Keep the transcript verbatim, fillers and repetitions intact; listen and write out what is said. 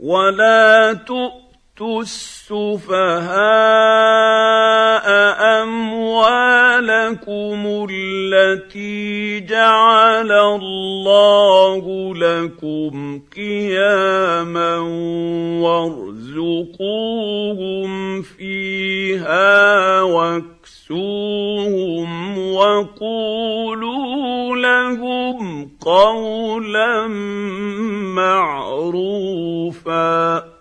ولا تؤتوا السفهاء أموالكم التي جعل الله لكم قياما وارزقوهم فيها واكسوهم وقولوا لهم قولا معروفا.